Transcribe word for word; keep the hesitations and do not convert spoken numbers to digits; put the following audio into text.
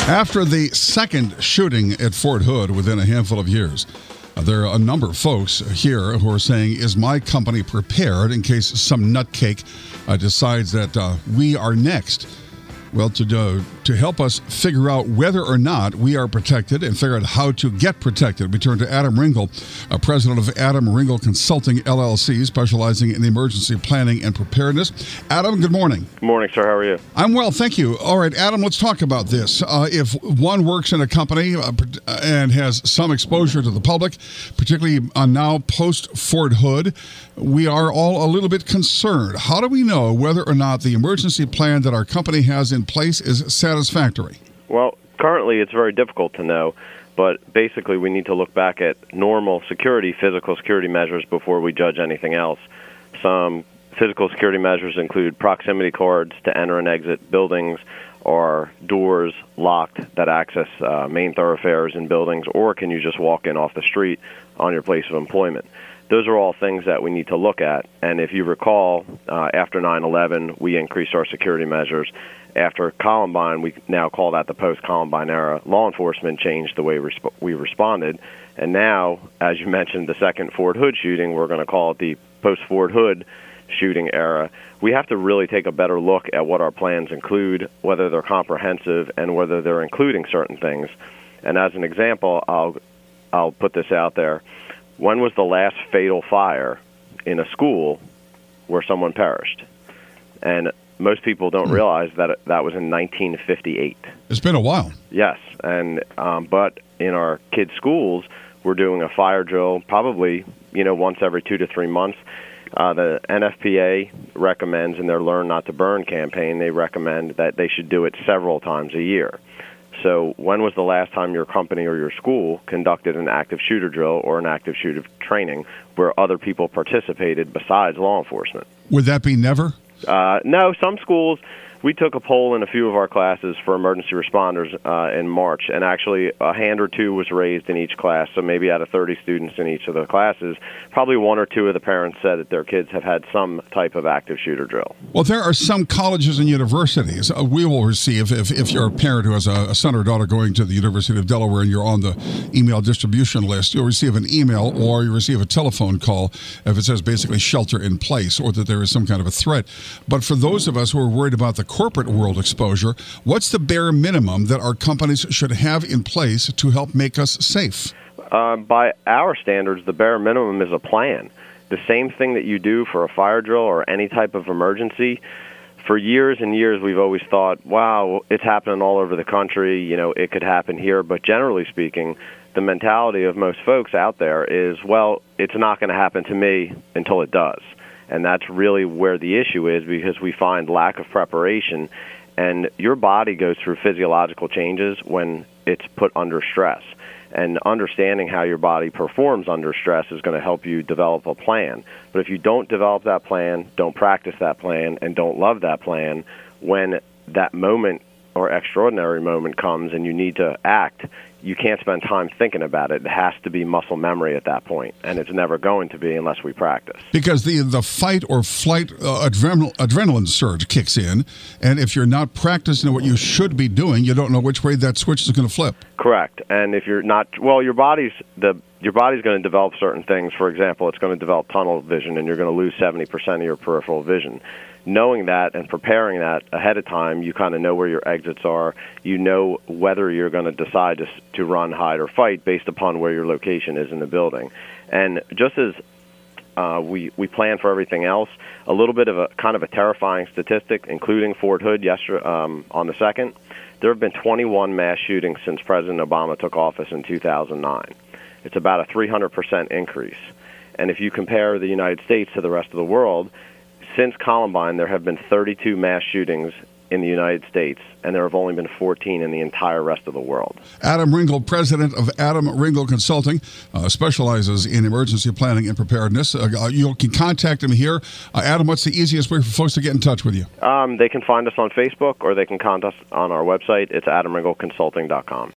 After the second shooting at Fort Hood within a handful of years, uh, there are a number of folks here who are saying, is my company prepared in case some nutcake uh, decides that uh, we are next? Well, to do, to help us figure out whether or not we are protected and figure out how to get protected, we turn to Adam Ringel, uh, president of Adam Ringel Consulting, L L C, specializing in emergency planning and preparedness. Adam, good morning. Good morning, sir. How are you? I'm well, thank you. All right, Adam, let's talk about this. Uh, if one works in a company uh, and has some exposure to the public, particularly uh, now post-Fort Hood, we are all a little bit concerned. How do we know whether or not the emergency plan that our company has in place is satisfactory? Well, currently it's very difficult to know, but basically we need to look back at normal security, physical security measures before we judge anything else. Some physical security measures include proximity cards to enter and exit buildings, or doors locked that access uh, main thoroughfares in buildings, or can you just walk in off the street on your place of employment? Those are all things that we need to look at. And if you recall, uh, after nine eleven, we increased our security measures. After Columbine, we now call that the post-Columbine era. Law enforcement changed the way resp- we responded. And now, as you mentioned, the second Fort Hood shooting, we're going to call it the post-Fort Hood shooting era. We have to really take a better look at what our plans include, whether they're comprehensive, and whether they're including certain things. And as an example, I'll I'll put this out there. When was the last fatal fire in a school where someone perished? And most people don't realize that that was in nineteen fifty-eight. It's been a while. Yes, and um, but in our kids' schools, we're doing a fire drill probably you know once every two to three months. Uh, the N F P A recommends in their Learn Not to Burn campaign, they recommend that they should do it several times a year. So when was the last time your company or your school conducted an active shooter drill or an active shooter training where other people participated besides law enforcement? Would that be never? Uh, no, some schools, we took a poll in a few of our classes for emergency responders uh, in March, and actually a hand or two was raised in each class. So maybe out of thirty students in each of the classes, probably one or two of the parents said that their kids have had some type of active shooter drill. Well, there are some colleges and universities. Uh, we will receive, if, if you're a parent who has a, a son or daughter going to the University of Delaware and you're on the email distribution list, you'll receive an email or you receive a telephone call if it says basically shelter in place or that there is some kind of a threat. But for those of us who are worried about the corporate world exposure, what's the bare minimum that our companies should have in place to help make us safe? Uh, by our standards, the bare minimum is a plan. The same thing that you do for a fire drill or any type of emergency. For years and years, we've always thought, wow, it's happening all over the country. You know, it could happen here. But generally speaking, the mentality of most folks out there is, well, it's not going to happen to me until it does. And that's really where the issue is, because we find lack of preparation. And your body goes through physiological changes when it's put under stress. And understanding how your body performs under stress is going to help you develop a plan. But if you don't develop that plan, don't practice that plan, and don't love that plan, when that moment or extraordinary moment comes and you need to act, you can't spend time thinking about it. It has to be muscle memory at that point, and it's never going to be unless we practice. Because the the fight or flight uh, adrenal, adrenaline surge kicks in, and if you're not practicing what you should be doing, you don't know which way that switch is going to flip. Correct. And if you're not, well, your body's the your body's going to develop certain things. For example, it's going to develop tunnel vision, and you're going to lose seventy percent of your peripheral vision. Knowing that and preparing that ahead of time, you kind of know where your exits are. You know whether you're going to decide to, to run, hide, or fight based upon where your location is in the building. And just as uh, we we plan for everything else, a little bit of a kind of a terrifying statistic, including Fort Hood yesterday um, on the second. There have been twenty-one mass shootings since President Obama took office in two thousand nine. It's about a three hundred percent increase. And if you compare the United States to the rest of the world, since Columbine, there have been thirty-two mass shootings in the United States, and there have only been fourteen in the entire rest of the world. Adam Ringel, president of Adam Ringel Consulting, uh, specializes in emergency planning and preparedness. Uh, you can contact him here. Uh, Adam, what's the easiest way for folks to get in touch with you? Um, they can find us on Facebook, or they can contact us on our website. It's adam ringel consulting dot com.